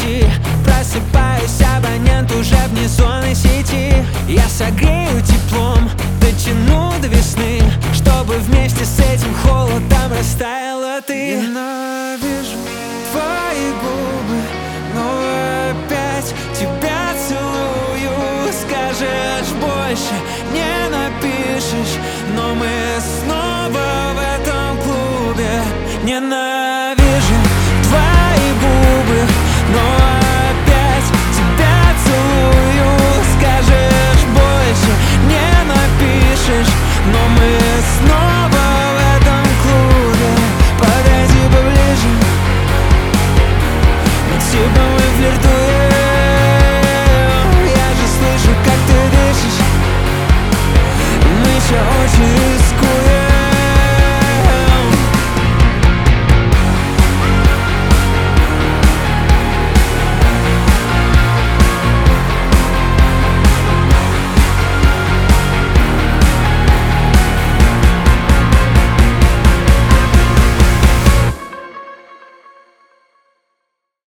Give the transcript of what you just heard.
пути. Просыпаюсь, абонент уже вне зоны сети. Я согрею теплом, дотяну до весны, чтобы вместе с этим холодом растаяла ты. Ненавижу твои губы, но опять тебя целую. Скажешь больше, не напишешь, но мы снова в этом клубе. Ненавижу